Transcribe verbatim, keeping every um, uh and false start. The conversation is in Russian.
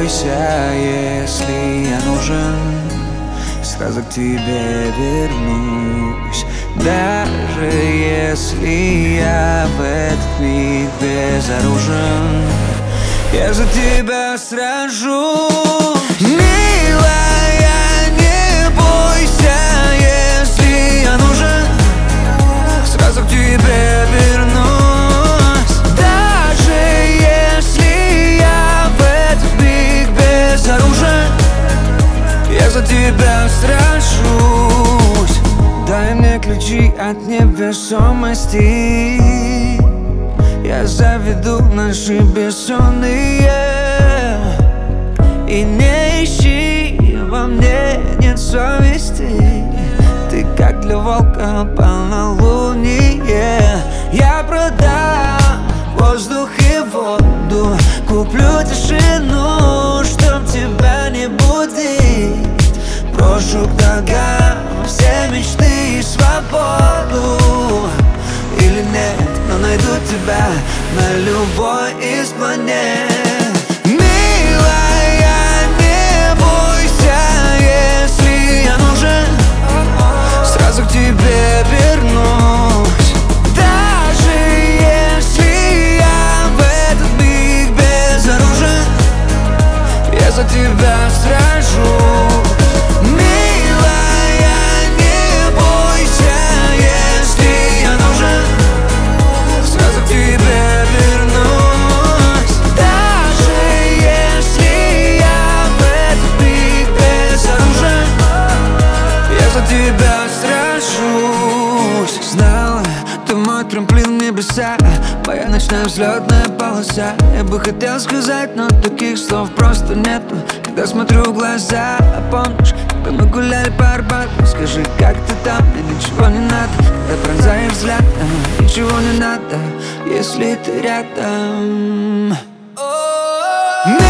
бойся, если я нужен, сразу к тебе вернусь. Даже если я в этот миг безоружен, я за тебя сражусь. Милая, не бойся, если я нужен, сразу к тебе вернусь. Даже если я в этот миг безоружен, я за тебя сражусь. Дай мне ключи от невесомости, я заведу наши бессонные. И не ищи, во мне нет совести, ты как для волка полнолуние. Я продам воздух и воду, куплю тишину, чтоб тебя не будить. Брошу к ногам все мечты и свободу. Или нет, но найду тебя на любой из планет. Милая, не бойся, если я нужен, сразу к тебе вернусь. Даже если я в этот миг безоружен, я за тебя сражусь. Тебя сражусь. Знала, ты мой трамплин в небеса, моя ночная взлетная полоса. Я бы хотел сказать, но таких слов просто нету, когда смотрю в глаза. А помнишь, когда мы гуляли по Арбату? Скажи, как ты там? Мне ничего не надо, когда пронзаешь взгляд. Ничего не надо, если ты рядом.